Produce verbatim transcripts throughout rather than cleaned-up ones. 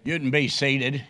You can be seated.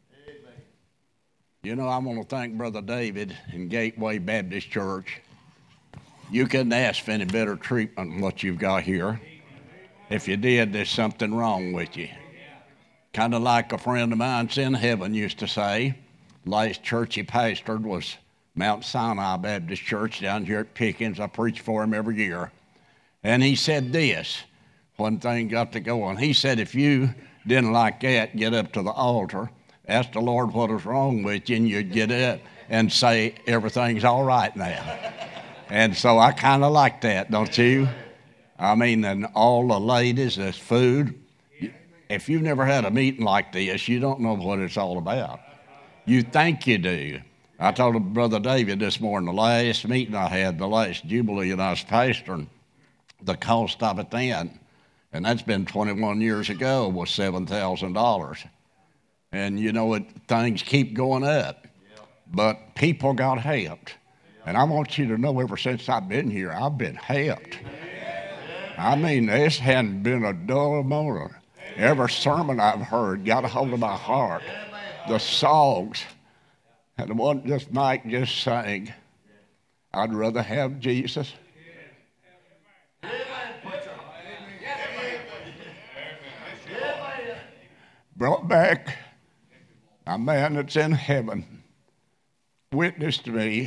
You know, I want to thank Brother David and Gateway Baptist Church. You couldn't ask for any better treatment than what you've got here. If you did, there's something wrong with you. Kind of like a friend of mine's in heaven used to say. Last church he pastored was Mount Sinai Baptist Church down here at Pickens. I preach for him every year. And he said this, one thing got to go on. He said, if you didn't like that, get up to the altar, ask the Lord what was wrong with you, and you'd get up and say, everything's all right now. And so I kind of like that, don't you? I mean, and all the ladies, there's food. If you've never had a meeting like this, you don't know what it's all about. You think you do. I told Brother David this morning, the last meeting I had, the last Jubilee, and I was pastoring, the cost of it then, and that's been twenty-one years ago, was seven thousand dollars. And you know, it, things keep going up, but people got helped. And I want you to know, ever since I've been here, I've been helped. I mean, this hadn't been a dull moment. Every sermon I've heard got a hold of my heart. The songs, and the one just Mike just sang, I'd rather have Jesus. Brought back a man that's in heaven, witnessed to me.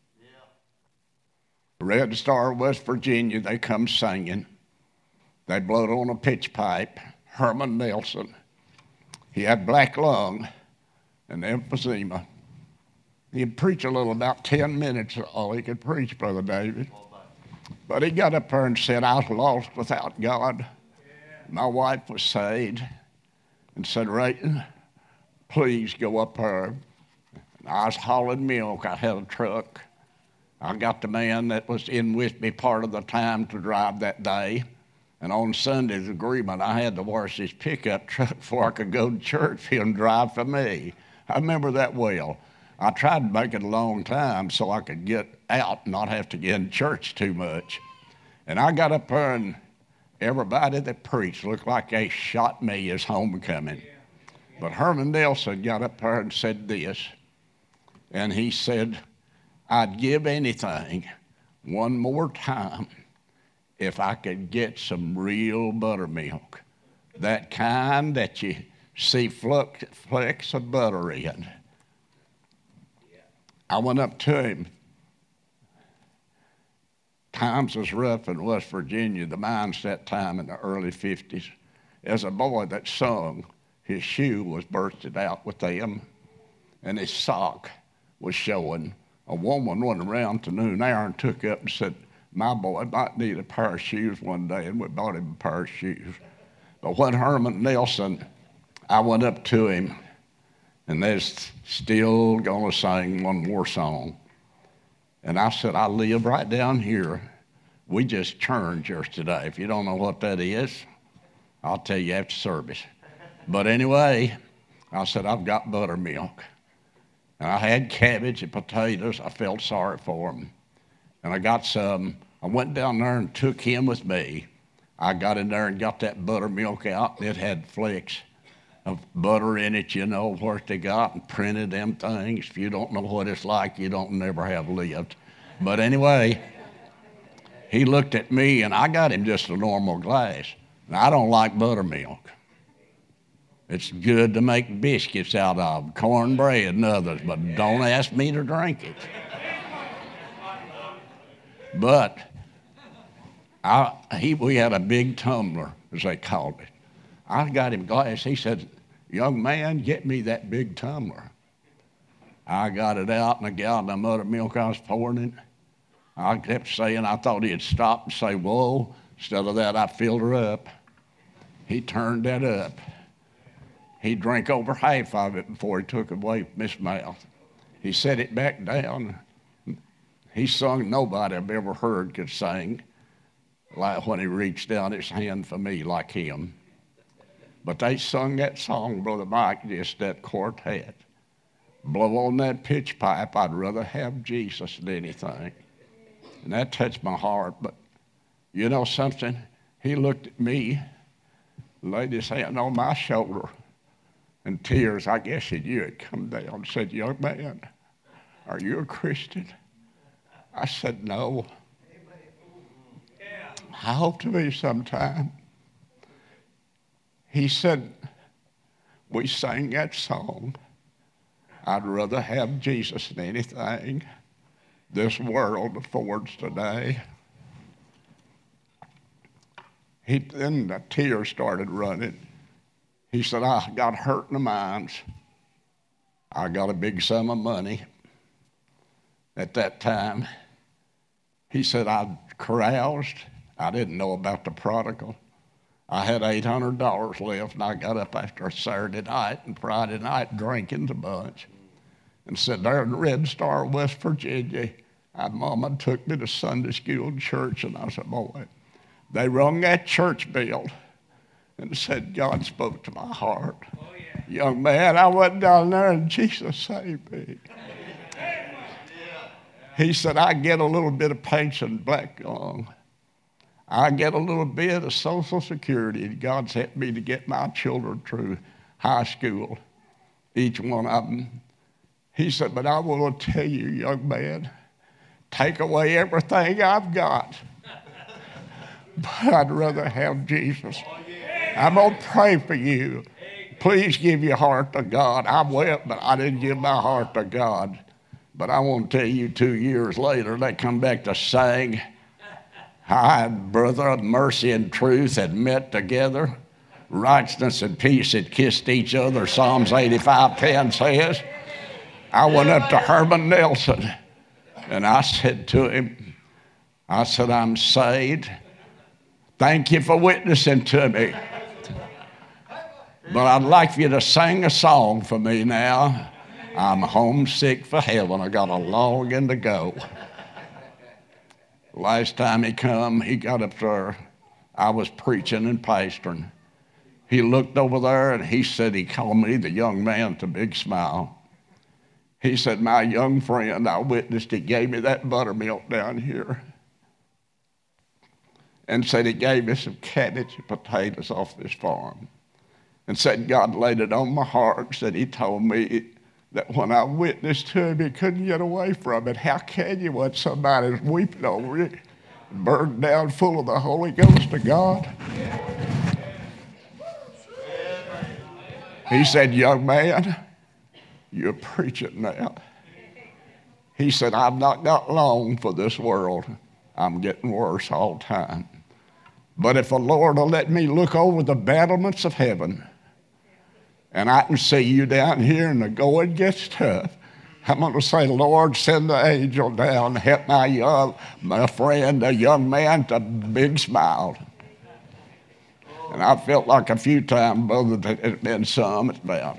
Red Star, West Virginia, they come singing. They blowed on a pitch pipe. Herman Nelson. He had black lung and emphysema. He'd preach a little, about ten minutes, all he could preach, Brother David. But he got up there and said, I was lost without God. My wife was saved. And said, Rayton, please go up there. And I was hauling milk. I had a truck. I got the man that was in with me part of the time to drive that day. And on Sunday's agreement, I had to wash his pickup truck before I could go to church for him to drive for me. I remember that well. I tried to make it a long time so I could get out and not have to get in church too much. And I got up there, and everybody that preached looked like they shot me as homecoming. But Herman Nelson got up there and said this, and he said, I'd give anything one more time if I could get some real buttermilk, that kind that you see flecks of butter in. I went up to him. Times was rough in West Virginia, the mines that time in the early fifties. As a boy that sung, his shoe was bursted out with them, and his sock was showing. A woman went around to noon hour and took up and said, my boy might need a pair of shoes one day, and we bought him a pair of shoes. But when Herman Nelson, I went up to him, and they're still going to sing one more song. And I said, I live right down here. We just churned yours today. If you don't know what that is, I'll tell you after service. But anyway, I said, I've got buttermilk. And I had cabbage and potatoes. I felt sorry for them. And I got some. I went down there and took him with me. I got in there and got that buttermilk out. It had flecks of butter in it, you know, what they got, and printed them things. If you don't know what it's like, you don't never have lived. But anyway, he looked at me, and I got him just a normal glass. And I don't like buttermilk. It's good to make biscuits out of, cornbread and others, but don't ask me to drink it. But I, he, we had a big tumbler, as they called it. I got him glass. He said, young man, get me that big tumbler. I got it out, and a gallon of buttermilk I was pouring in. I kept saying, I thought he'd stop and say, whoa. Instead of that, I filled her up. He turned that up. He drank over half of it before he took it away from his mouth. He set it back down. He sung nobody I've ever heard could sing like when he reached down his hand for me like him. But they sung that song, Brother Mike, just that quartet. Blow on that pitch pipe, I'd rather have Jesus than anything. And that touched my heart. But you know something? He looked at me, laid his hand on my shoulder, And tears, I guess he knew it, come down and said, young man, are you a Christian? I said, no. I hope to be sometime. He said, we sang that song, I'd rather have Jesus than anything this world affords today. He, then the tears started running. He said, I got hurt in the mines. I got a big sum of money at that time. He said, I caroused. I didn't know about the prodigal. I had eight hundred dollars left, and I got up after a Saturday night and Friday night drinking the bunch and said, there in Red Star, West Virginia, my mama took me to Sunday school and church, and I said, boy, they rung that church bell and said, God spoke to my heart. Oh, yeah. Young man, I went down there and Jesus saved me. He said, I get a little bit of pension black lung. I get a little bit of Social Security, and God's helped me to get my children through high school, each one of them. He said, but I want to tell you, young man, take away everything I've got, but I'd rather have Jesus. I'm going to pray for you. Please give your heart to God. I went, but I didn't give my heart to God. But I want to tell you, two years later, they come back to sing. I and brother of mercy and truth had met together. Righteousness and peace had kissed each other, Psalms eighty-five ten says. I went up to Herman Nelson, and I said to him, I said, I'm saved. Thank you for witnessing to me. But I'd like for you to sing a song for me now. I'm homesick for heaven. I got a longing to go. Last time he come, he got up there. I was preaching and pastoring. He looked over there, and he said, he called me the young man with a big smile. He said, my young friend, I witnessed, he gave me that buttermilk down here. And said he gave me some cabbage and potatoes off this farm. And said God laid it on my heart. Said he told me that when I witnessed to him, he couldn't get away from it. How can you when somebody's weeping over you, burdened down full of the Holy Ghost of God? He said, young man, you're preaching now. He said, I've not got long for this world. I'm getting worse all the time. But if the Lord will let me look over the battlements of heaven, and I can see you down here and the going gets tough, I'm going to say, Lord, send the angel down, help my young, my friend, a young man, with a big smile. And I felt like a few times, brother, that it's been some, it's been.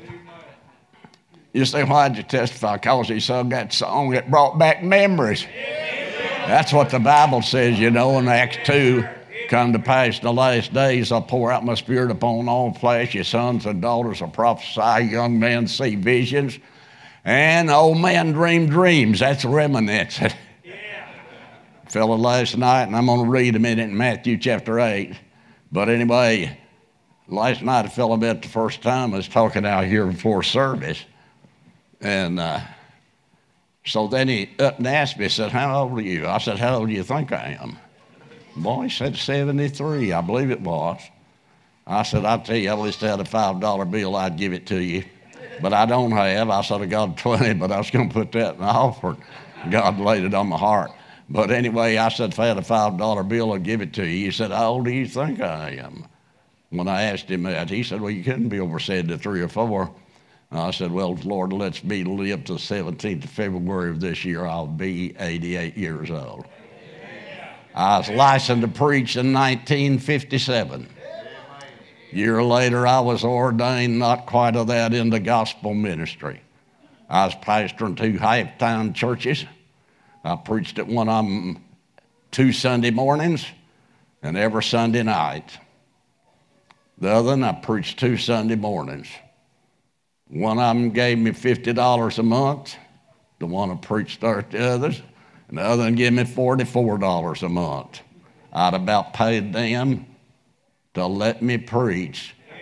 You say, why'd you testify? Because he sung that song, it brought back memories. That's what the Bible says, you know, in Acts two. Come to pass in the last days, I'll pour out my spirit upon all flesh. Your sons and daughters will prophesy, young men see visions, and old men dream dreams. That's remnants. Yeah. Fella last night, and I'm going to read a minute in Matthew chapter eight. But anyway, last night a fella met the first time. I was talking out here before service. And uh, so then he up and asked me, he said, how old are you? I said, how old do you think I am? Boy, he said seventy-three, I believe it was. I said, I'll tell you, I wish I had a five dollar bill, I'd give it to you. But I don't have. I said, I got twenty, but I was going to put that in the offering. God laid it on my heart. But anyway, I said, if I had a five dollar bill, I'd give it to you. He said, how old do you think I am? When I asked him that, he said, well, you couldn't be over seventy-three or four. And I said, well, Lord lets me live to the seventeenth of February of this year, I'll be eighty-eight years old. I was licensed to preach in nineteen fifty-seven. A year later, I was ordained, not quite of that, into gospel ministry. I was pastoring two half-time churches. I preached at one of them two Sunday mornings and every Sunday night. The other one, I preached two Sunday mornings. One of them gave me fifty dollars a month. The one I preached there at the others. And the other one gave me forty-four dollars a month. I'd about paid them to let me preach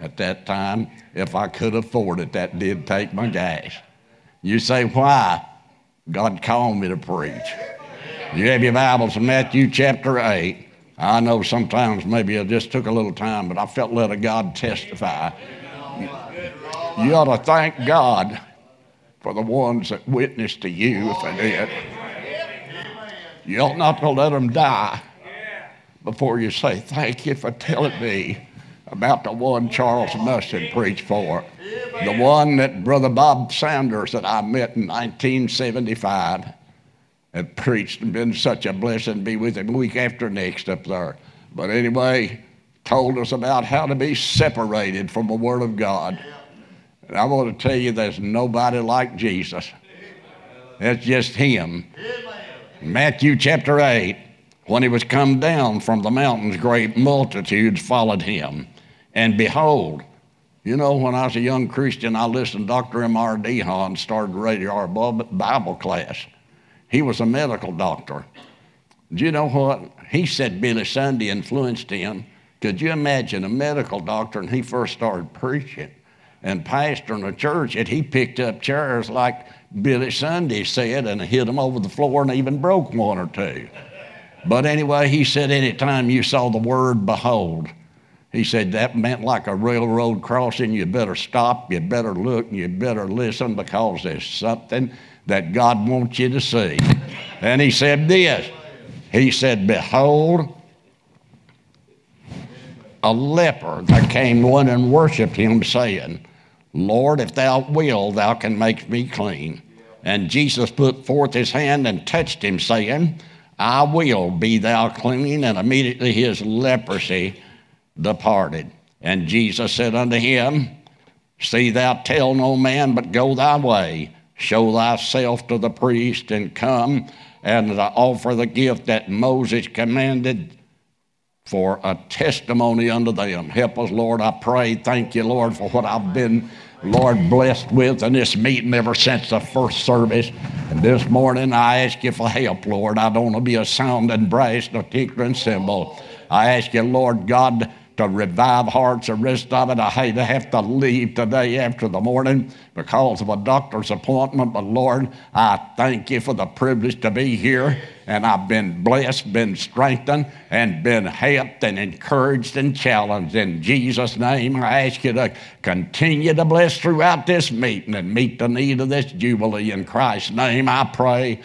at that time. If I could afford it, that did take my gas. You say, why? God called me to preach. You have your Bibles in Matthew chapter eight. I know sometimes maybe it just took a little time, but I felt led of God testify. You, you ought to thank God for the ones that witnessed to you if they did. You ought not to let them die before you say, thank you for telling me about the one Charles Musson preached for. The one that Brother Bob Sanders that I met in nineteen seventy-five had preached and been such a blessing to be with him week after next up there. But anyway, told us about how to be separated from the Word of God. And I want to tell you, there's nobody like Jesus. It's just Him. Matthew chapter eight, when He was come down from the mountains, great multitudes followed Him. And behold, you know, when I was a young Christian, I listened to Doctor M R Dehon started radio our Bible class. He was a medical doctor. Do you know what? He said Billy Sunday influenced him. Could you imagine a medical doctor and he first started preaching and pastoring a church, and he picked up chairs like Billy Sunday said and hit them over the floor and even broke one or two. But anyway, he said anytime you saw the word behold, he said that meant like a railroad crossing. You better stop, you better look, and you better listen, because there's something that God wants you to see. And he said this, he said, behold, a leper that came one and worshiped him, saying, Lord, if thou wilt, thou can make me clean. And Jesus put forth his hand and touched him, saying, I will, be thou clean. And immediately his leprosy departed. And Jesus said unto him, see thou tell no man, but go thy way. Show thyself to the priest, and come and offer the gift that Moses commanded for a testimony unto them. Help us, Lord, I pray. Thank you, Lord, for what I've been, Lord, blessed with in this meeting ever since the first service. And this morning I ask you for help, Lord. I don't want to be a sounding brass, no tinkling cymbal. I ask you, Lord God, to revive hearts, the rest of it. I hate to have to leave today after the morning because of a doctor's appointment, but Lord, I thank you for the privilege to be here, and I've been blessed, been strengthened, and been helped and encouraged and challenged. In Jesus' name, I ask you to continue to bless throughout this meeting and meet the need of this jubilee. In Christ's name I pray,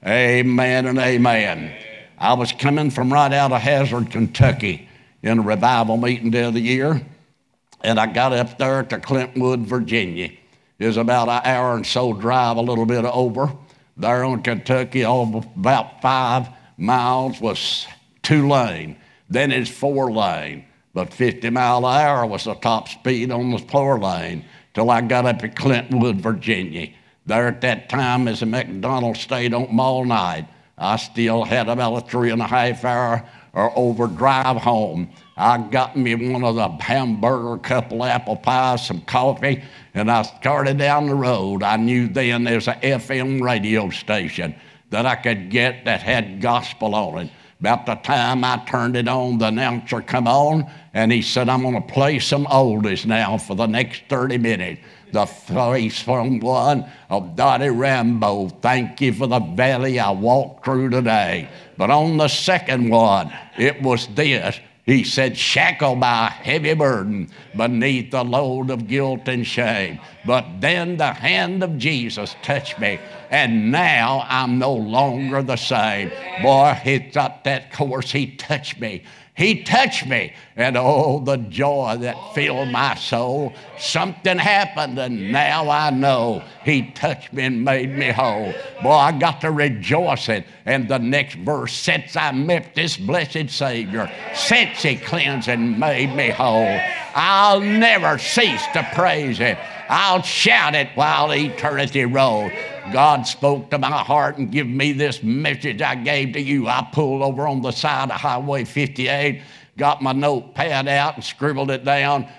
amen and amen. I was coming from right out of Hazard, Kentucky, in a revival meeting the other year, and I got up there to Clintwood, Virginia. It was about an hour and so drive, a little bit over. There in Kentucky, all about five miles was two lane. Then it's four lane, but fifty mile an hour was the top speed on the four lane till I got up at Clintwood, Virginia. There at that time, as the McDonald's stayed on all night, I still had about a three and a half hour or over drive home. I got me one of the hamburger, couple apple pies, some coffee, and I started down the road. I knew then there was a F M radio station that I could get that had gospel on it. About the time I turned it on, the announcer come on, and he said, I'm going to play some oldies now for the next thirty minutes. The face from one of Dottie Rambo, thank you for the valley I walked through today. But on the second one, it was this. He said, shackled by a heavy burden beneath the load of guilt and shame. But then the hand of Jesus touched me, and now I'm no longer the same. Boy, he thought that course, he touched me. He touched me, and oh, the joy that filled my soul. Something happened, and now I know he touched me and made me whole. Boy, I got to rejoicing. And the next verse, since I met this blessed Savior, since he cleansed and made me whole, I'll never cease to praise him. I'll shout it while eternity rolls. God spoke to my heart and gave me this message I gave to you. I pulled over on the side of Highway fifty-eight, got my notepad out and scribbled it down,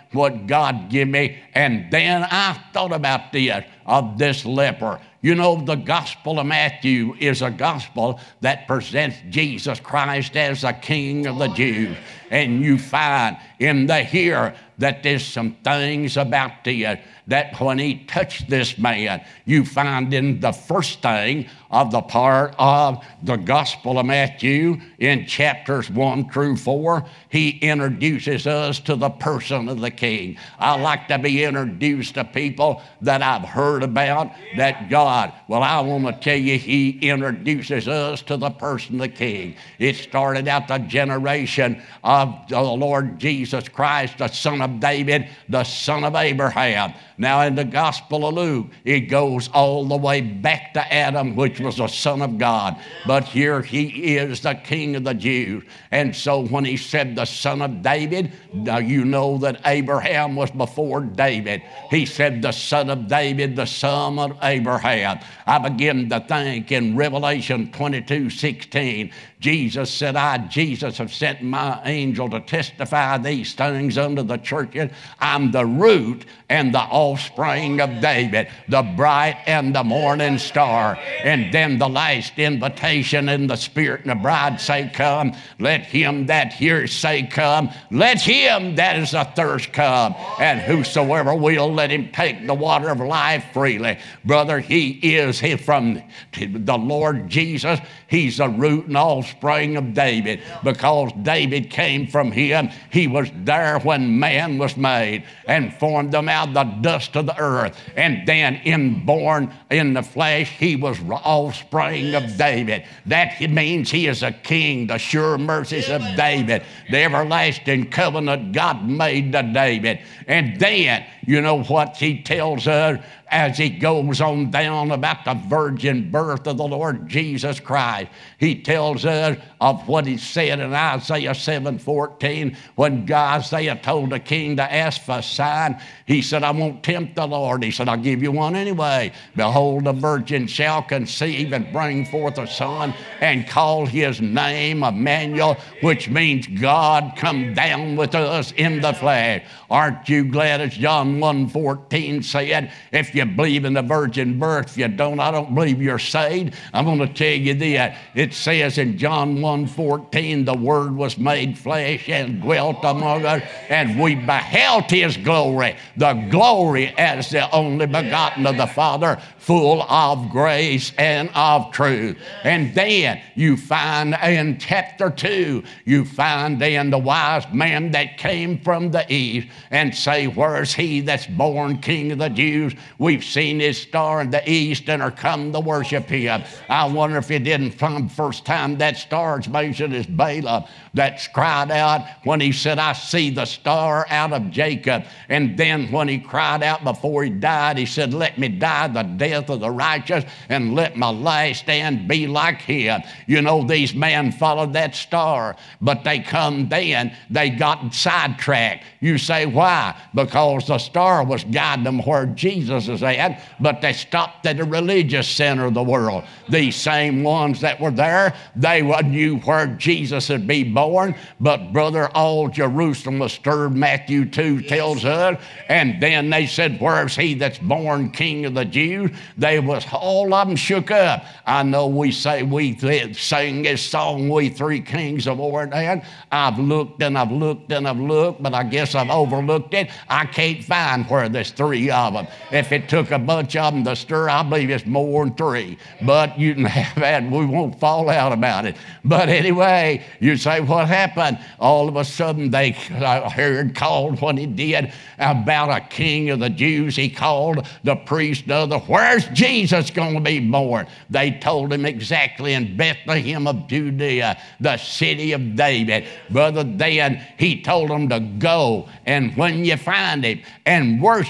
what God give me. And then I thought about this, of this leper. You know, the Gospel of Matthew is a gospel that presents Jesus Christ as the King of the Jews. And you find in the here that there's some things about this, that when he touched this man, you find in the first thing of the part of the Gospel of Matthew in chapters one through four, he introduces us to the person of the King. I like to be introduced to people that I've heard about, that God, well, I want to tell you, he introduces us to the person of the King. It started out the generation of the Lord Jesus Christ, the son of David, the son of Abraham. Now in the Gospel of Luke, it goes all the way back to Adam, which was the Son of God. But here he is the King of the Jews. And so when he said the son of David, now you know that Abraham was before David. He said the son of David, the son of Abraham. I begin to think in Revelation twenty-two sixteen, Jesus said, I, Jesus, have sent my angel to testify these things unto the churches. I'm the root and the offspring of David, the bright and the morning star. And then the last invitation in the Spirit and the bride say, come. Let him that hears say, come. Let him that is athirst come. And whosoever will, let him take the water of life freely. Brother, he is he from the Lord Jesus. He's the root and offspring of David, because David came from him. He was there when man was made and formed them out of the dust of the earth. And then inborn in the flesh, he was offspring of David. That means he is a king, the sure mercies of David, the everlasting covenant God made to David. And then, you know what he tells us as he goes on down about the virgin birth of the Lord Jesus Christ. He tells us of what he said in Isaiah seven fourteen, when God, Isaiah told the king to ask for a sign. He said, I won't tempt the Lord. He said, I'll give you one anyway. Behold, the virgin shall conceive and bring forth a son, and call his name Emmanuel, which means God come down with us in the flesh. Aren't you glad, as John one fourteen said, if you believe in the virgin birth, if you don't, I don't believe you're saved. I'm going to tell you this. It says in John one fourteen, the Word was made flesh and dwelt among us, and we beheld his glory, the glory as the only begotten of the Father, full of grace and of truth. And then you find in chapter two, you find then the wise man that came from the east, and say, where is he that's born King of the Jews? We've seen his star in the east and are come to worship him. I wonder if it didn't from first time that star's mentioned is Balaam, that's cried out when he said, I see the star out of Jacob. And then when he cried out before he died, he said, let me die the death of the righteous, and let my last stand be like him. You know, these men followed that star, but they come then, they got sidetracked. You say, why? Because the star was guiding them where Jesus is at, but they stopped at the religious center of the world. These same ones that were there, they knew where Jesus would be born, but brother, all Jerusalem was stirred, Matthew two tells us, and then they said, where's he that's born King of the Jews? They was, all of them shook up. I know we say, we th- sang this song, We Three Kings of Orient. I've looked and I've looked and I've looked, but I guess I've overlooked it. I can't find where there's three of them. If it took a bunch of them to stir, I believe it's more than three. But you can have that, we won't fall out about it. But anyway, you say, what happened? All of a sudden, they heard called when he did about a king of the Jews. He called the priest other, where's Jesus going to be born? They told him exactly in Bethlehem of Judea, the city of David. Brother, then he told them to go, and when you find him and worship,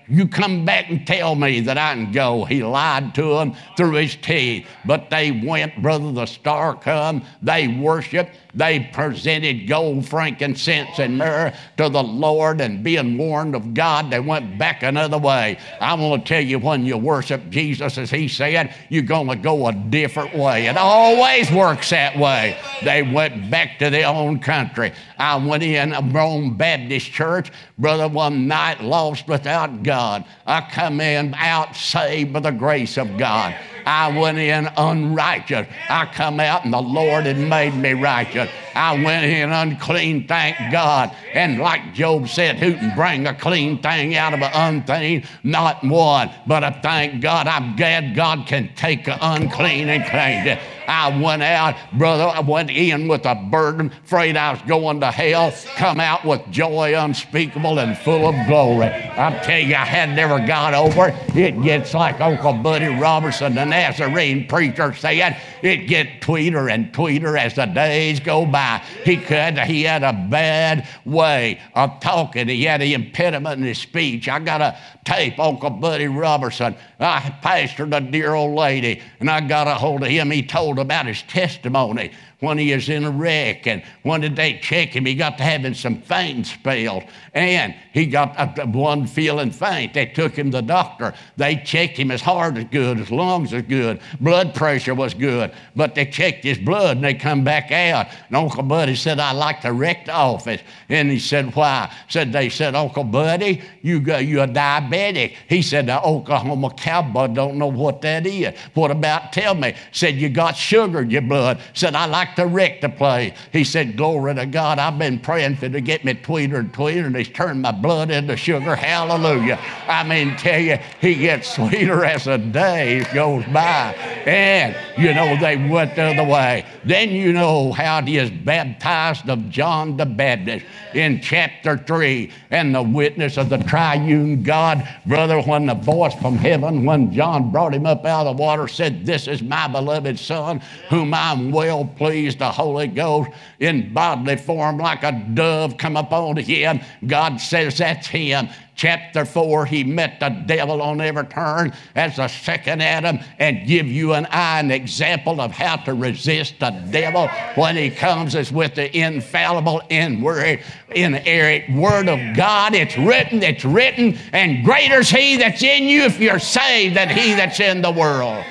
You come back and tell me that I can go. He lied to them through his teeth. But they went, brother, the star come. They worshiped. They presented gold, frankincense, and myrrh to the Lord, and being warned of God, they went back another way. I want to tell you, when you worship Jesus, as he said, you're going to go a different way. It always works that way. They went back to their own country. I went in a Rome Baptist church, brother, one night, lost without God. I come in out saved by the grace of God. I went in unrighteous. I come out and the Lord had made me righteous. I went in unclean, thank God. And like Job said, who can bring a clean thing out of an unclean? Not one. But I thank God, I'm glad God can take an unclean and clean it. I went out, brother, I went in with a burden, afraid I was going to hell, come out with joy unspeakable and full of glory. I tell you, I had never got over it. It gets like Uncle Buddy Robertson, the Nazarene preacher, said, it get tweeter and tweeter as the days go by. He could, he had a bad way of talking. He had an impediment in his speech. I got a tape, Uncle Buddy Robertson. I pastored a dear old lady, and I got a hold of him. He told about his testimony when he was in a wreck, and when did they check him? He got to having some fainting spells, and he got uh, one feeling faint. They took him to the doctor. They checked him. His heart was good, his lungs was good, blood pressure was good, but they checked his blood, and they come back out. And Uncle Buddy said, I'd like to wreck the office. And he said, why? Said they said, Uncle Buddy, you go, you're a diabetic. He said, the Oklahoma cowboy don't know what that is. What about, tell me? Said, you got sugar in your blood. Said, I like to wreck the place. He said, glory to God, I've been praying for to get me tweeter and tweeter, and he's turned my blood into sugar. Hallelujah. I mean, tell you, he gets sweeter as the day goes by. And, you know, they went the other way. Then you know how he is baptized of John the Baptist in chapter three, and the witness of the triune God, brother, when the voice from heaven, when John brought him up out of the water, said, this is my beloved Son, whom I'm well pleased. The Holy Ghost in bodily form like a dove come upon him. God says that's him. Chapter four, he met the devil on every turn as the second Adam, and give you and I an example of how to resist the devil when he comes as with the infallible, inerrant, inerrant word of God. It's written, it's written, and greater is he that's in you if you're saved than he that's in the world.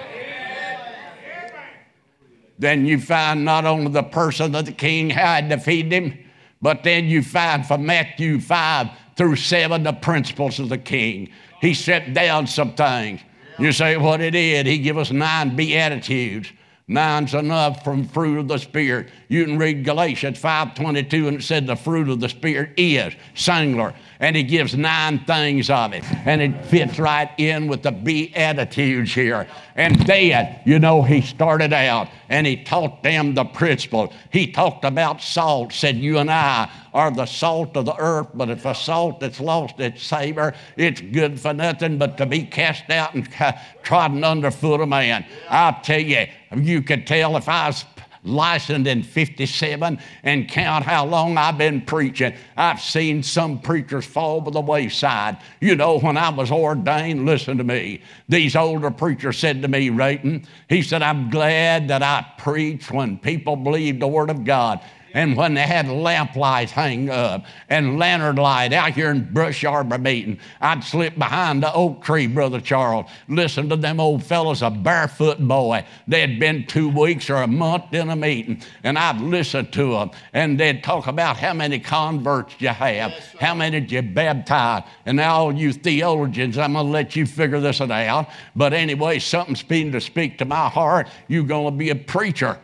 Then you find not only the person of the king, how he defeated him, but then you find from Matthew five through seven, the principles of the king. He set down some things. You say, what it is? He give us nine beatitudes. Nine's enough from fruit of the Spirit. You can read Galatians five twenty-two, and it said the fruit of the Spirit is singular. And he gives nine things of it. And it fits right in with the Beatitudes here. And then, you know, he started out and he taught them the principle. He talked about salt, said you and I are the salt of the earth, but if a salt that's lost its savor, it's good for nothing but to be cast out and trodden underfoot of man. I'll tell you, you could tell if I was licensed in fifty-seven and count how long I've been preaching. I've seen some preachers fall by the wayside. You know, when I was ordained, listen to me, these older preachers said to me, Rayton, he said, I'm glad that I preach when people believe the Word of God. And when they had lamp lights hang up and lantern light out here in Brush Arbor meeting, I'd slip behind the oak tree, Brother Charles, listen to them old fellows, a barefoot boy. They'd been two weeks or a month in a meeting, and I'd listen to them, and they'd talk about how many converts you have, how many did you baptize, and now all you theologians, I'm going to let you figure this out. But anyway, something's beginning to speak to my heart. You're going to be a preacher.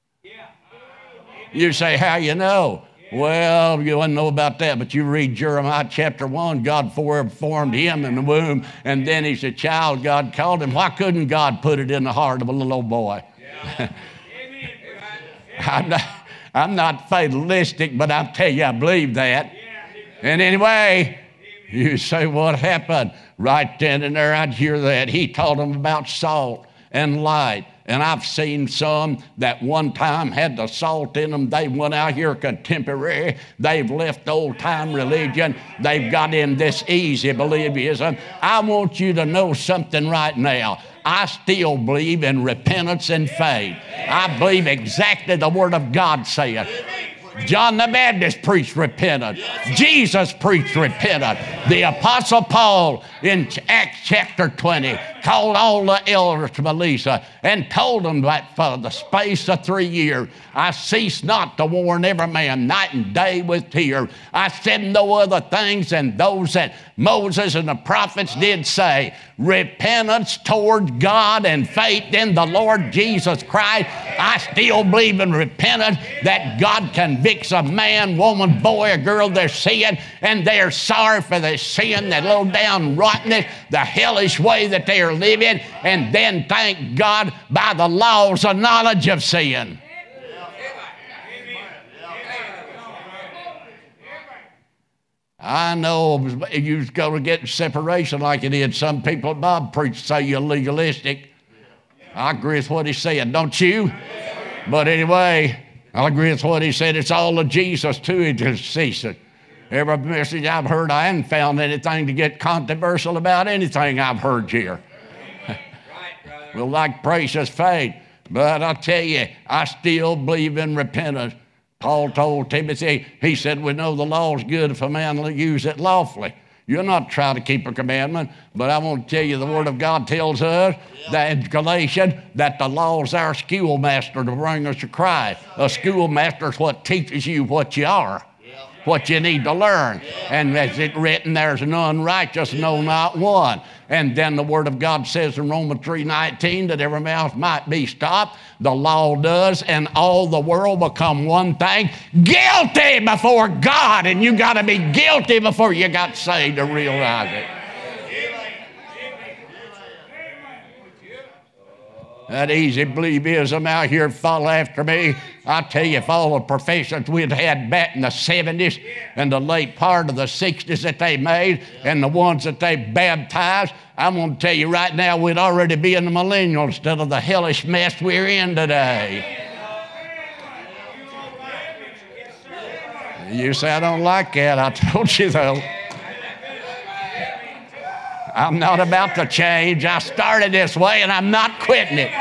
You say, how you know? Well, you wouldn't know about that, but you read Jeremiah chapter one, God formed him in the womb, and then he's a child, God called him. Why couldn't God put it in the heart of a little old boy? Yeah. I'm not, I'm not fatalistic, but I'll tell you, I believe that. And anyway, you say, what happened? Right then and there, I'd hear that. He taught them about salt and light And I've seen some that one time had the salt in them. They went out here contemporary. They've left old-time religion. They've got in this easy believism. I want you to know something right now. I still believe in repentance and faith. I believe exactly the Word of God saying. John the Baptist preached repentance. Jesus preached repentance. The Apostle Paul in Acts chapter twenty called all the elders to Melissa and told them that for the space of three years, I cease not to warn every man night and day with tears. I said no other things than those that Moses and the prophets did say. Repentance toward God and faith in the Lord Jesus Christ. I still believe in repentance, that God convicts a man, woman, boy, or girl they're sin, and they're sorry for their sin, that low down rottenness, the hellish way that they are living, and then thank God by the laws of knowledge of sin. I know you're going to get separation like it is. Some people, Bob preached, say you're legalistic. I agree with what he said, don't you? But anyway, I agree with what he said. It's all of Jesus too. He just ceased it. Every message I've heard, I haven't found anything to get controversial about anything I've heard here. Well, like precious faith. But I tell you, I still believe in repentance. Paul told Timothy, he said, we know the law is good if a man use it lawfully. You're not trying to keep a commandment, but I want to tell you the Word of God tells us that in Galatians that the law is our schoolmaster to bring us to Christ. A schoolmaster is what teaches you what you are, what you need to learn. And as it written, there's none righteous, no, not one. And then the Word of God says in Romans three nineteen that every mouth might be stopped. The law does, and all the world become one thing, guilty before God. And you got to be guilty before you got saved to realize it. That easy believism out here follow after me. I tell you, if all the professions we'd had back in the seventies and the late part of the sixties that they made and the ones that they baptized, I'm going to tell you right now, we'd already be in the millennial instead of the hellish mess we're in today. You say, I don't like that. I told you, though. I'm not about to change. I started this way, and I'm not quitting it.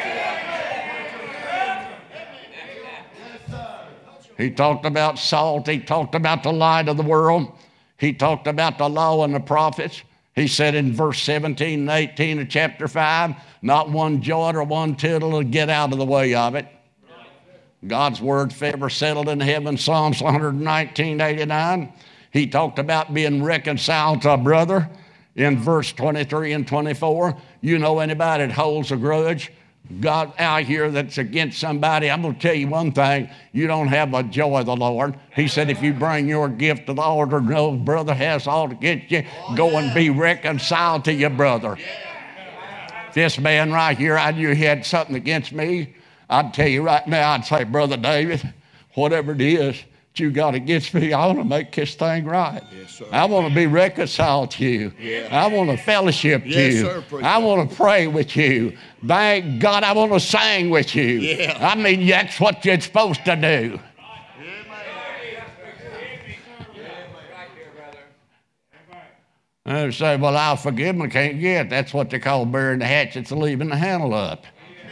He talked about salt. He talked about the light of the world. He talked about the law and the prophets. He said in verse seventeen and eighteen of chapter five, not one jot or one tittle will get out of the way of it. God's word forever settled in heaven, Psalms one nineteen, eighty-nine. He talked about being reconciled to a brother. In verse twenty-three and twenty-four, you know anybody that holds a grudge, God out here that's against somebody, I'm going to tell you one thing, you don't have the joy of the Lord. He said if you bring your gift to the altar, no brother has aught against you, go and be reconciled to your brother. If this man right here, I knew he had something against me, I'd tell you right now, I'd say, Brother David, whatever it is you got against me, I want to make this thing right. Yes, I want to be reconciled to you. Yeah. I want to fellowship to yes, you. Sir, I want to pray with you. Thank God, I want to sing with you. Yeah. I mean, that's what you're supposed to do. And they say, well, I'll forgive them, can't get. That's what they call burying the hatchets and leaving the handle up.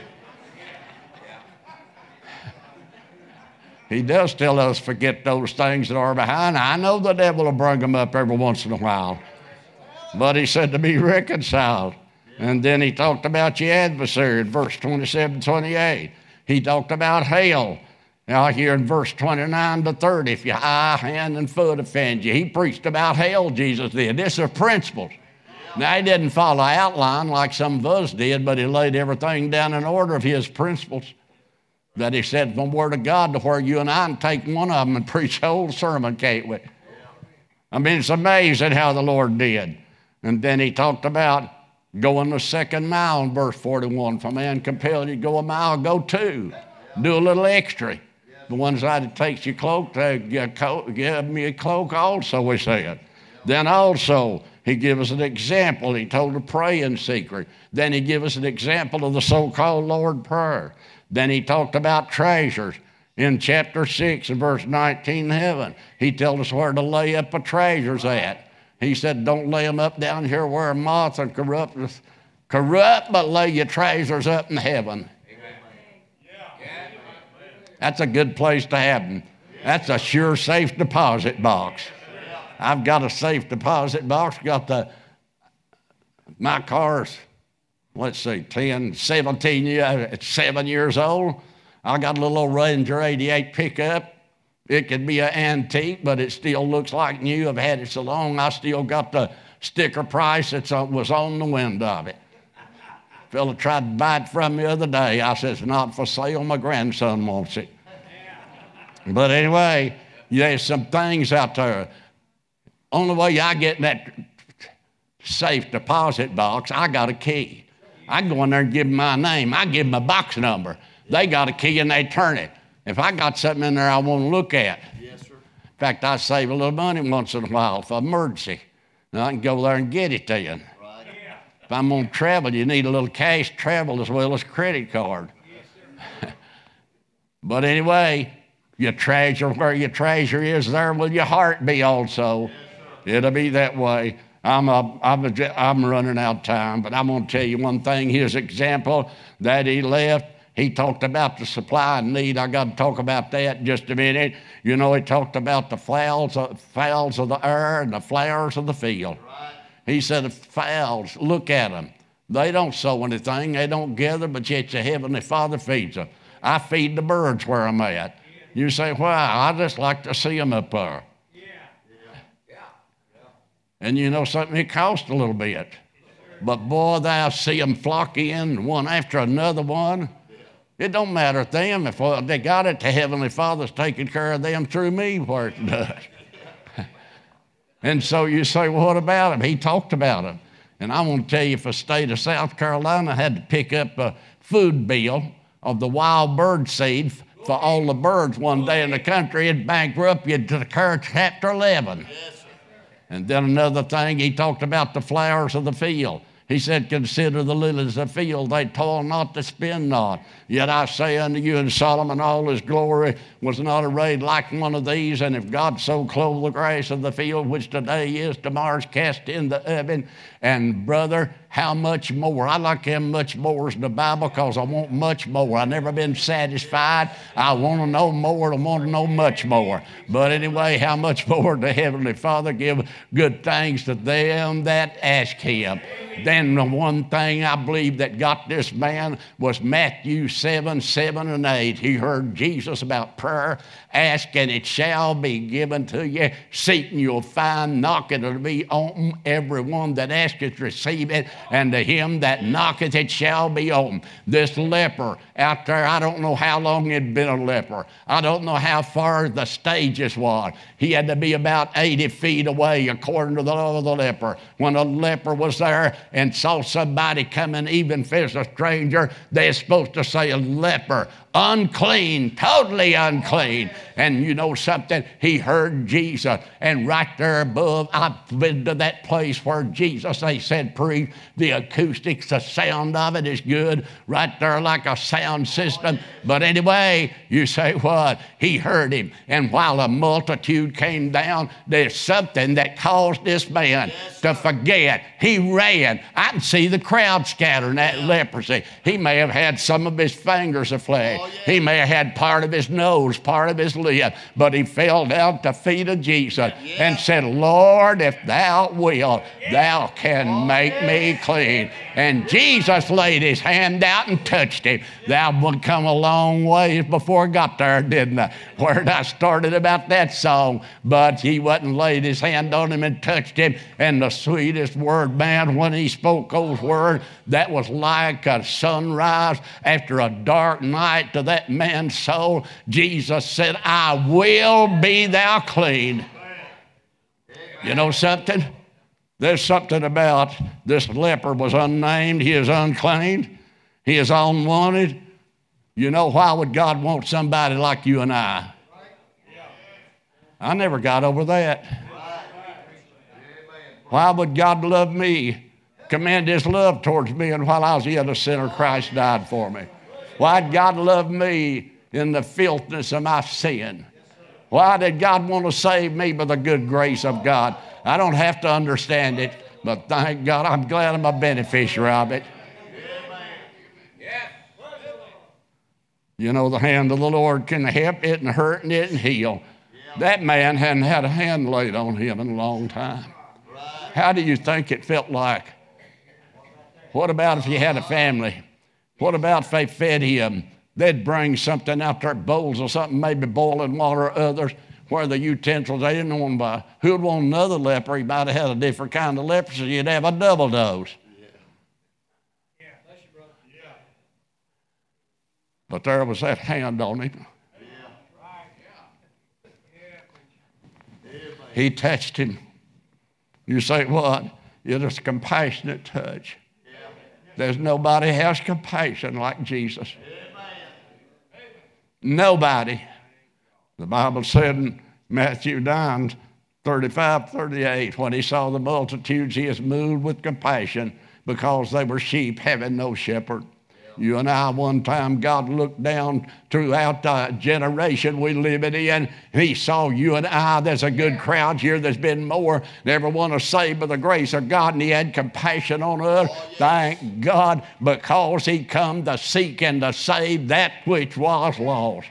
He does tell us forget those things that are behind. I know the devil will bring them up every once in a while. But he said to be reconciled. And then he talked about your adversary in verse twenty-seven, twenty-eight. He talked about hell. Now here in verse twenty-nine to thirty, if your eye, hand, and foot offend you. He preached about hell, Jesus did. These are principles. Now he didn't follow outline like some of us did, but he laid everything down in order of his principles. That he said from the Word of God to where you and I can take one of them and preach a whole sermon, can't we? I mean, it's amazing how the Lord did. And then he talked about going the second mile in verse forty-one. If a man compelled you to go a mile, go two. Do a little extra. The one side that takes your cloak, they give me a cloak also, we said. Then also, He gave us an example. He told to pray in secret. Then he gave us an example of the so-called Lord's Prayer. Then he talked about treasures. In chapter six and verse nineteen, heaven, he told us where to lay up the treasures at. He said, don't lay them up down here where moth and corrupt, corrupt, but lay your treasures up in heaven. Amen. That's a good place to have them. That's a sure safe deposit box. I've got a safe deposit box. Got the, my car's, let's see, ten, seventeen years, it's seven years old. I got a little old Ranger eighty-eight pickup. It could be an antique, but it still looks like new. I've had it so long, I still got the sticker price that was on the window of it. Fella tried to buy it from me the other day. I said, it's not for sale. My grandson wants it. But anyway, there's some things out there. Only way I get in that safe deposit box, I got a key. I go in there and give them my name. I give them a box number. They got a key and they turn it. If I got something in there I want to look at. Yes, sir. In fact, I save a little money once in a while for emergency. Now I can go there and get it to you. Right. Yeah. If I'm on travel, you need a little cash travel as well as credit card. Yes, but anyway, your treasure, where your treasure is, there will your heart be also. Yes, it'll be that way. I'm, a, I'm, a, I'm running out of time, but I'm going to tell you one thing. His example that he left, he talked about the supply and need. I got to talk about that in just a minute. You know, he talked about the fowls, uh, fowls of the air and the flowers of the field. Right. He said the fowls, look at them. They don't sow anything. They don't gather, but yet your Heavenly Father feeds them. I feed the birds where I'm at. You say, why? I just like to see them up there. Yeah. Yeah. Yeah. And you know something? It costs a little bit. But boy, thou see them flock in one after another one. It don't matter to them. If they got it, the Heavenly Father's taking care of them through me where it does. And so you say, well, what about him? He talked about him. And I want to tell you, if the state of South Carolina had to pick up a food bill of the wild bird seed for all the birds one day in the country, it'd bankrupt you to the current chapter eleven. And then another thing, he talked about the flowers of the field. He said, consider the lilies of the field, they toil not, they spin not. Yet I say unto you, in Solomon all his glory was not arrayed like one of these. And if God so clothe the grass of the field, which today is, tomorrow's cast in the oven. And brother, how much more? I like them much mores in the Bible because I want much more. I've never been satisfied. I want to know more. I want to know much more. But anyway, how much more the Heavenly Father give good things to them that ask him. Then the one thing I believe that got this man was Matthew seven, seven and eight. He heard Jesus about prayer. Ask and it shall be given to you. Seek and you'll find. Knock and it'll be open. Everyone that asketh receive it. And to him that knocketh it shall be open. This leper out there, I don't know how long he'd been a leper. I don't know how far the stages was. He had to be about eighty feet away according to the law of the leper. When a leper was there and saw somebody coming, even if it's a stranger, they're supposed to say a leper. Unclean, totally unclean. And you know something? He heard Jesus. And right there above, I've been to that place where Jesus, they said, preach. The acoustics, the sound of it is good. Right there like a sound system. But anyway, you say what? He heard him. And while a multitude came down, there's something that caused this man yes, to forget. He ran. I can see the crowd scattering that yeah. leprosy. He may have had some of his fingers aflame. Oh, yeah. He may have had part of his nose, part of his lip, but he fell down at the feet of Jesus yeah. and said, Lord, if thou wilt, thou can make me clean. And Jesus laid his hand out and touched him. That would come a long way before I got there, didn't I? Where I started about that song. But he wasn't laid his hand on him and touched him. And the sweetest word, man, when he spoke those words, that was like a sunrise after a dark night to that man's soul. Jesus said, I will be thou clean. You know something? There's something about this leper was unnamed. He is unclean. He is unwanted. You know, why would God want somebody like you and I? I never got over that. Why would God love me, commend his love towards me, and while I was yet a sinner, Christ died for me? Why'd God love me in the filthiness of my sin? Why did God want to save me by the good grace of God? I don't have to understand it, but thank God I'm glad I'm a beneficiary of it. You know, the hand of the Lord can help it and hurt and it and heal. That man hadn't had a hand laid on him in a long time. How do you think it felt like? What about if you had a family? What about if they fed him? They'd bring something out there, bowls or something, maybe boiling water or others, where the utensils they didn't want to buy. Who'd want another leper? He might have had a different kind of leprosy. You'd have a double dose. Yeah. Yeah. But there was that hand on him. He touched him. You say, what? It is a compassionate touch. There's nobody has compassion like Jesus. Nobody. The Bible said in Matthew nine, thirty-five, thirty-eight, when he saw the multitudes, he is moved with compassion because they were sheep having no shepherd. You and I, one time, God looked down throughout the generation we live in, and he saw you and I. There's a good crowd here. There's been more than ever one is saved by the grace of God, and he had compassion on us. Thank God, because he come to seek and to save that which was lost.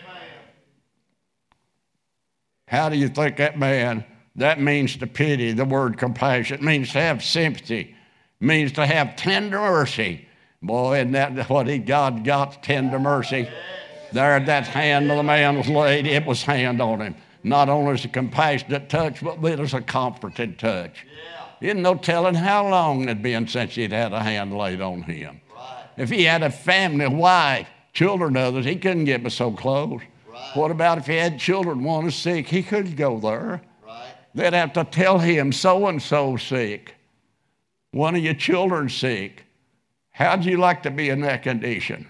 How do you think that man, that means to pity, the word compassion. It means to have sympathy. It means to have tender mercy. Boy, isn't that what he, God got, tender mercy? There, that hand of the man was laid. It was hand on him. Not only as a compassionate touch, but it was a comforting touch. Yeah. Isn't no telling how long it had been since he'd had a hand laid on him. Right. If he had a family, a wife, children, others, he couldn't get me so close. Right. What about if he had children, one is sick? He couldn't go there. Right. They'd have to tell him, so-and-so sick. One of your children's sick. How'd you like to be in that condition?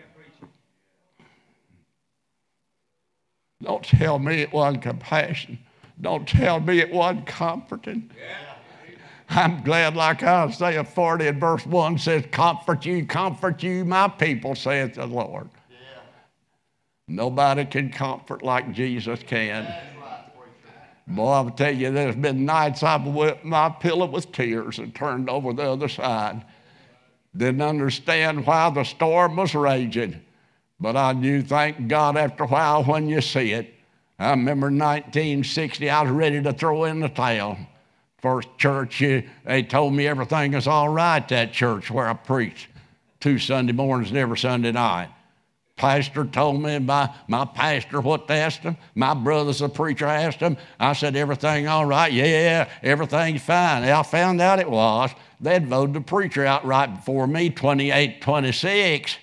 Don't tell me it wasn't compassion. Don't tell me it wasn't comforting. I'm glad, like Isaiah forty and verse one says, comfort you, comfort you, my people, saith the Lord. Nobody can comfort like Jesus can. Boy, I'll tell you, there's been nights I've whipped my pillow with tears and turned over the other side. Didn't understand why the storm was raging. But I knew, thank God, after a while when you see it. I remember nineteen sixty, I was ready to throw in the towel. First church, they told me everything was all right, that church where I preached. Two Sunday mornings and every Sunday night. Pastor told me, my, my pastor, what they asked him. My brother's a preacher, asked him. I said, everything all right? Yeah, everything's fine. I found out it was. They'd voted the preacher out right before me, twenty-eight twenty-six.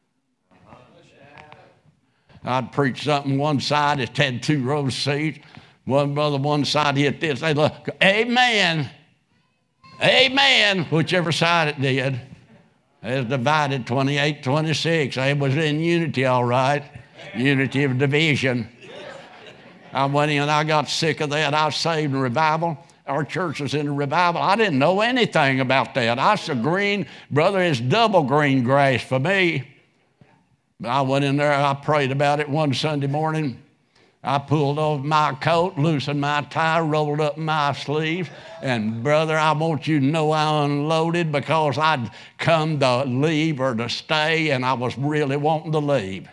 I'd preach something one side, it had two rows of seats. One brother, one side hit this. They'd look, amen, amen, whichever side it did. It was divided twenty-eight twenty-six. It was in unity, all right. Unity of division. I went in, I got sick of that. I was saved in revival. Our church was in a revival. I didn't know anything about that. I said, green, brother, it's double green grass for me. But I went in there, I prayed about it one Sunday morning. I pulled off my coat, loosened my tie, rolled up my sleeves, and brother, I want you to know I unloaded because I'd come to leave or to stay, and I was really wanting to leave.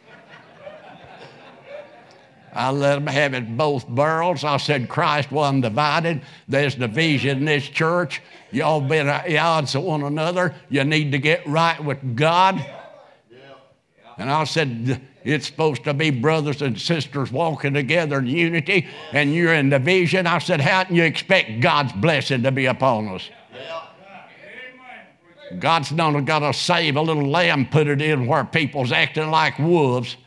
I let them have it both barrels. I said, Christ wasn't divided. There's division in this church. Y'all been at odds with one another. You need to get right with God. And I said, it's supposed to be brothers and sisters walking together in unity, and you're in division. I said, how can you expect God's blessing to be upon us? God's not got to save a little lamb, put it in where people's acting like wolves.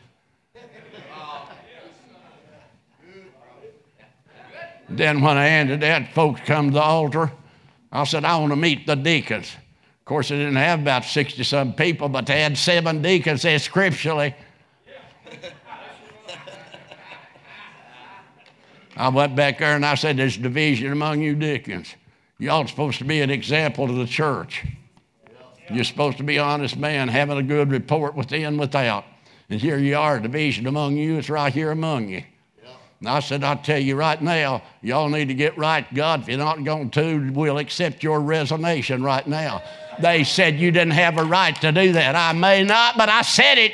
Then when I ended that, folks come to the altar. I said, I want to meet the deacons. Of course, they didn't have about sixty-some people, but they had seven deacons there scripturally. I went back there and I said, there's division among you deacons. Y'all are supposed to be an example to the church. You're supposed to be an honest man, having a good report within and without. And here you are, division among you, it's right here among you. And I said, I tell you right now, y'all need to get right. God, if you're not going to, we'll accept your resignation right now. They said you didn't have a right to do that. I may not, but I said it.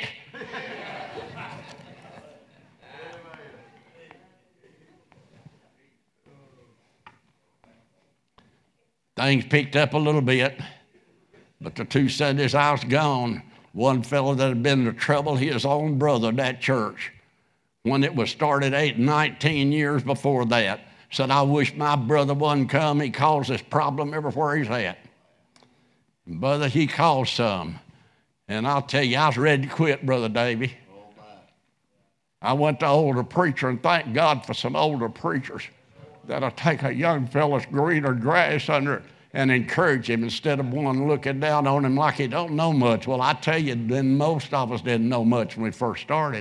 Things picked up a little bit, but the two Sundays I was gone, one fellow that had been to trouble, his own brother, that church, when it was started eight, nineteen years before that, said, I wish my brother wouldn't come. He caused this problem everywhere he's at. And brother, he caused some. And I'll tell you, I was ready to quit, Brother Davy. I went to older preacher, and thank God for some older preachers that'll take a young fella's greener grass under it and encourage him instead of one looking down on him like he don't know much. Well, I tell you, then most of us didn't know much when we first started.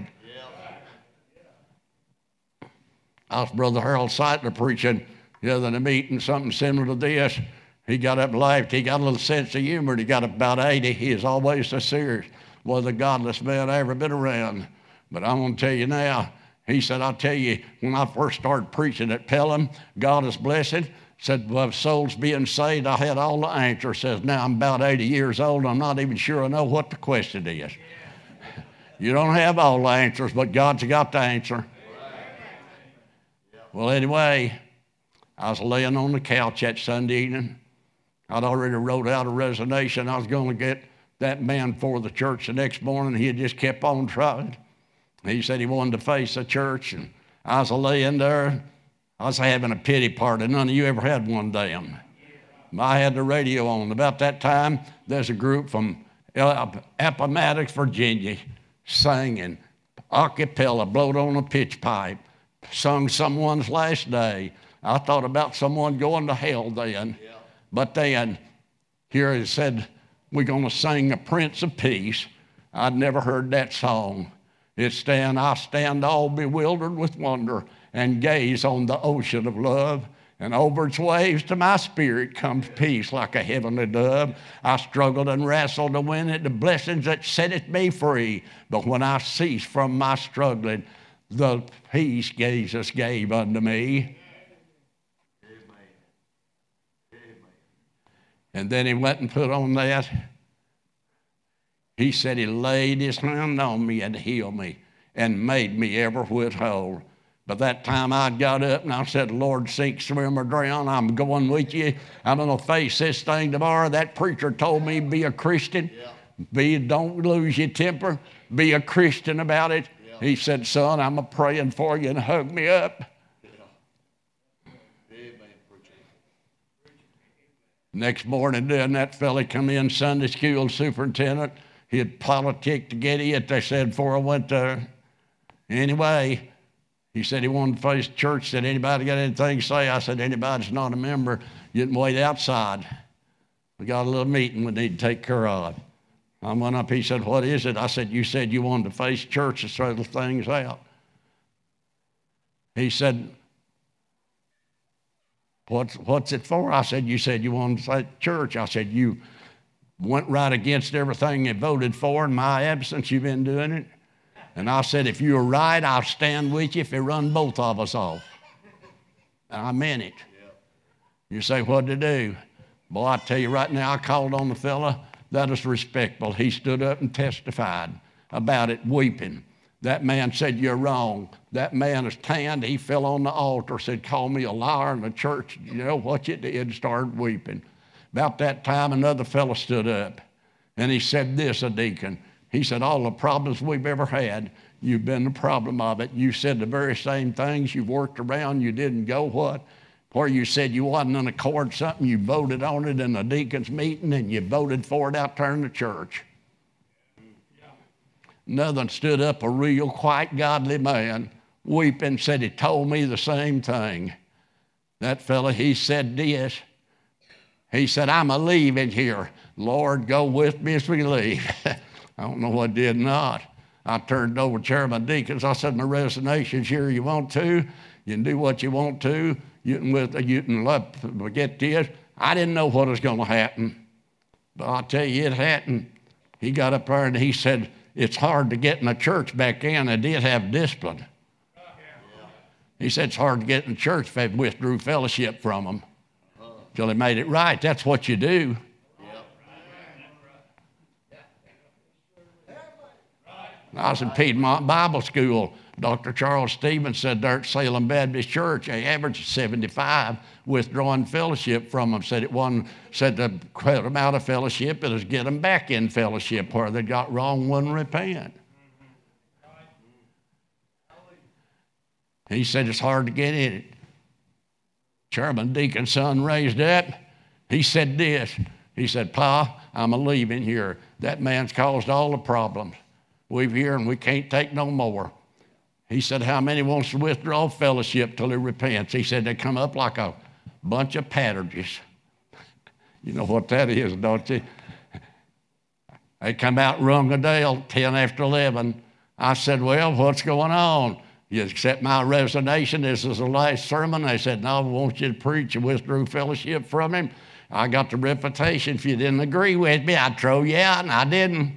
I was Brother Harold Seitler preaching the other night, meeting something similar to this. He got up and laughed. He got a little sense of humor. He got about eighty. He is always so serious. Was the godless man I ever been around. But I'm going to tell you now, he said, I'll tell you, when I first started preaching at Pelham, God is blessed. Said, well, souls being saved, I had all the answers. Says, now I'm about eighty years old. I'm not even sure I know what the question is. You don't have all the answers, but God's got the answer. Well, anyway, I was laying on the couch that Sunday evening. I'd already wrote out a resignation. I was going to get that man for the church the next morning. He had just kept on trying. He said he wanted to face the church, and I was laying there. I was having a pity party. None of you ever had one, damn. I had the radio on. About that time, there's a group from Appomattox, Virginia, singing a cappella, blowed on a pitch pipe, sung someone's last day. I thought about someone going to hell then. Yeah. But then, here it said, we're going to sing a Prince of Peace. I'd never heard that song. It stand, I stand all bewildered with wonder and gaze on the ocean of love. And over its waves to my spirit comes peace like a heavenly dove. I struggled and wrestled to win it, the blessings that setteth me free. But when I ceased from my struggling, the peace Jesus gave unto me. Amen. Amen. And then he went and put on that. He said he laid his hand on me and healed me and made me ever whit whole. But that time I got up and I said, Lord, sink, swim, or drown, I'm going with you. I'm going to face this thing tomorrow. That preacher told me, be a Christian. Yeah. Be, don't lose your temper. Be a Christian about it. Yeah. He said, son, I'm a-praying for you, and hug me up. Yeah. Amen. Next morning, then that fella come in, Sunday school superintendent. He had politic to get it, they said, before I went there. Anyway, he said he wanted to face church. Said, anybody got anything to say? I said, anybody's not a member, you can wait outside. We got a little meeting we need to take care of. I went up, he said, what is it? I said, you said you wanted to face church to settle things out. He said, what's, what's it for? I said, you said you wanted to face church. I said, you went right against everything you voted for in my absence. You've been doing it. And I said, if you're right, I'll stand with you if they run both of us off. And I meant it. Yeah. You say, what'd they do? Boy, I tell you right now, I called on the fella. That is respectful. He stood up and testified about it, weeping. That man said, you're wrong. That man is tanned. He fell on the altar, said, call me a liar in the church. You know what you did? Started weeping. About that time, another fella stood up. And he said this, a deacon. He said, all the problems we've ever had, you've been the problem of it. You said the very same things. You've worked around. You didn't go what? Where you said you wasn't in accord something, you voted on it in the deacon's meeting, and you voted for it out there in the church. Another one stood up, a real, quite godly man, weeping, said he told me the same thing. That fella, he said this. He said, I'm a leaving here. Lord, go with me as we leave. I don't know what did not. I turned over Chairman Deacons. I said, my resignation's here. You want to? You can do what you want to. You can, with, you can love, get this. I didn't know what was going to happen, but I'll tell you, it happened. He got up there and he said, it's hard to get in the church back then. They did have discipline. He said it's hard to get in the church if they withdrew fellowship from them till they made it right. That's what you do. I was in Piedmont Bible School. Doctor Charles Stevens said there at Salem Baptist Church, they averaged seventy-five withdrawing fellowship from them. Said it wasn't, said to cut them out of fellowship, it was get them back in fellowship where they got wrong, wouldn't repent. He said it's hard to get in it. Chairman Deacon's son raised up. He said this. He said, Pa, I'm a leaving here. That man's caused all the problems. We've here and we can't take no more. He said, how many wants to withdraw fellowship till he repents? He said, they come up like a bunch of patterges. You know what that is, don't you? They come out rung a day, ten after eleven. I said, well, what's going on? You accept my resignation. This is the last sermon. They said, no, we want you to preach. You withdrew fellowship from him. I got the reputation. If you didn't agree with me, I'd throw you out, and I didn't.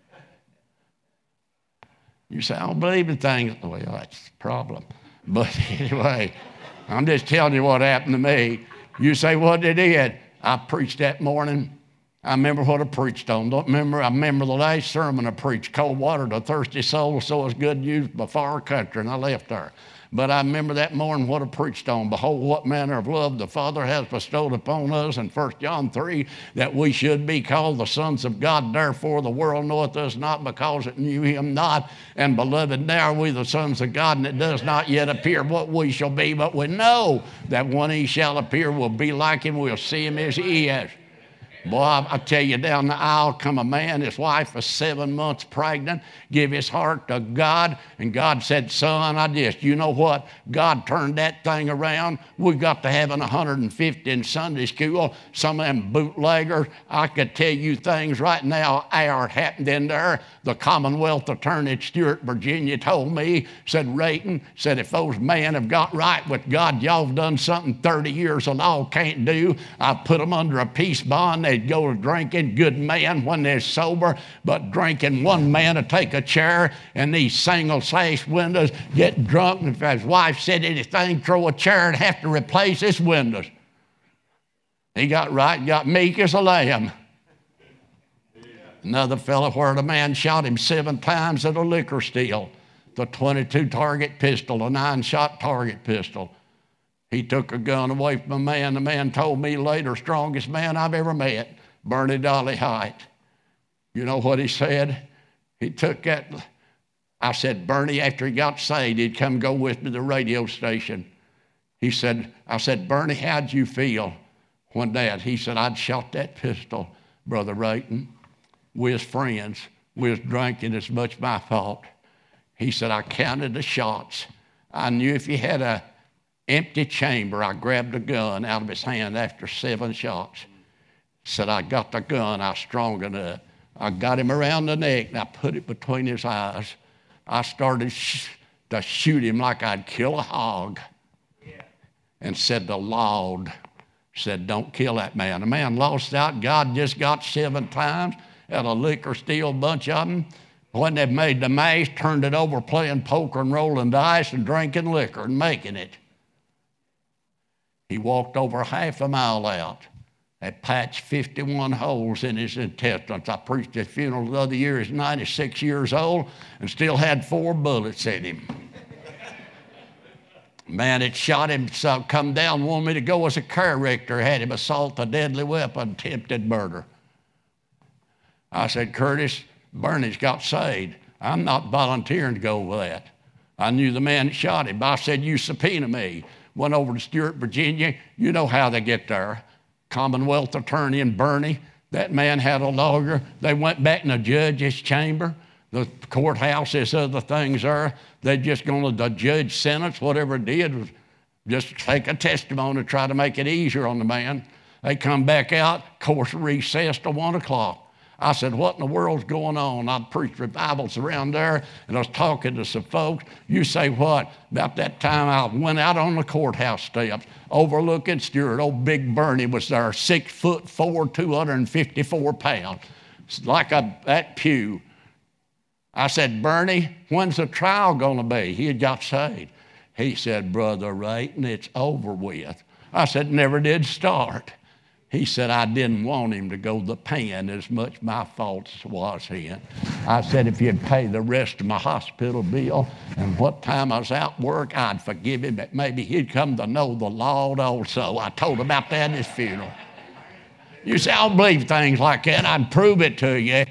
You say, I don't believe in things. Well, that's the problem. But anyway, I'm just telling you what happened to me. You say, what they did? I preached that morning. I remember what I preached on. Don't remember, I remember the last sermon I preached, cold water to thirsty souls, so it's good news before our country, and I left there. But I remember that morning what I preached on. Behold, what manner of love the Father has bestowed upon us in First John three, that we should be called the sons of God. Therefore the world knoweth us not because it knew him not. And beloved, now are we the sons of God, and it does not yet appear what we shall be. But we know that when he shall appear, we'll be like him. We'll see him as he is. Boy, I tell you, down the aisle come a man, his wife was seven months pregnant, give his heart to God, and God said, son, I just, you know what? God turned that thing around. We got to having one hundred fifty in Sunday school. Some of them bootleggers, I could tell you things right now, hour happened in there. The Commonwealth Attorney at Stewart, Virginia told me, said, Rayton, said, if those men have got right with God, y'all have done something thirty years the law can't do. I put them under a peace bond. They'd go to drinking, good man when they're sober, but drinking, one man to take a chair and these single sash windows, get drunk, and if his wife said anything, throw a chair and have to replace his windows. He got right, got meek as a lamb. Another fellow where the man shot him seven times at a liquor steal, the twenty-two target pistol, a nine-shot target pistol. He took a gun away from a man. The man told me later, strongest man I've ever met, Bernie Dolly Height. You know what he said? He took that. I said, Bernie, after he got saved, he'd come go with me to the radio station. He said, I said, Bernie, how'd you feel when that? He said, I'd shot that pistol, Brother Rayton. We was friends. We was drinking. It's much my fault. He said, I counted the shots. I knew if he had a empty chamber, I grabbed a gun out of his hand after seven shots. Said, I got the gun, I was strong enough. I got him around the neck and I put it between his eyes. I started sh- to shoot him like I'd kill a hog. Yeah. And said the Lord, said, don't kill that man. The man lost out. God just got seven times at a liquor steal, bunch of them. When they made the mash, turned it over playing poker and rolling dice and drinking liquor and making it. He walked over half a mile out. They patched fifty-one holes in his intestines. I preached at his funeral the other year. He's ninety-six years old and still had four bullets in him. Man, it shot him, so come down, wanted me to go as a character, had him assault a deadly weapon, attempted murder. I said, Curtis, Bernie's got saved. I'm not volunteering to go with that. I knew the man that shot him. I said, you subpoena me. Went over to Stewart, Virginia. You know how they get there. Commonwealth Attorney in Bernie. That man had a lawyer. They went back in the judge's chamber. The courthouse, there's other things there. They just going to the judge sentence, whatever it did, was just take a testimony to try to make it easier on the man. They come back out, course recessed to one o'clock. I said, what in the world's going on? I preached revivals around there, and I was talking to some folks. You say what? About that time I went out on the courthouse steps, overlooking Stewart. Old Big Bernie was there, six foot four, two hundred fifty-four pounds, like a, that pew. I said, Bernie, when's the trial going to be? He had got saved. He said, Brother Rayton, it's over with. I said, never did start. He said, I didn't want him to go to the pen as much my fault as was in. I said, if you'd pay the rest of my hospital bill and what time I was out work, I'd forgive him, but maybe he'd come to know the Lord also. I told him about that at his funeral. You say, I don't believe things like that. I'd prove it to you.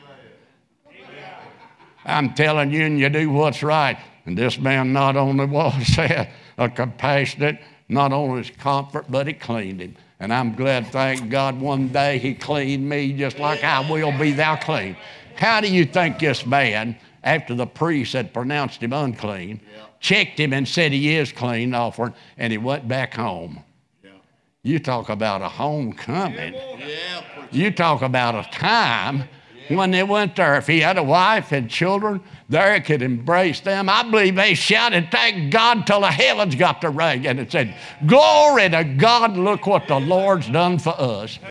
I'm telling you, and you do what's right. And this man not only was a compassionate, not only his comfort, but he cleaned him. And I'm glad, thank God, one day he cleaned me just like I will be thou clean. How do you think this man, after the priest had pronounced him unclean, yeah. checked him and said he is clean, offered, and he went back home? Yeah. You talk about a homecoming. Yeah. You talk about a time yeah. when they went there. If he had a wife and children, there he could embrace them. I believe they shouted, thank God, till the heavens got to ringing and said, glory to God, look what the Lord's done for us.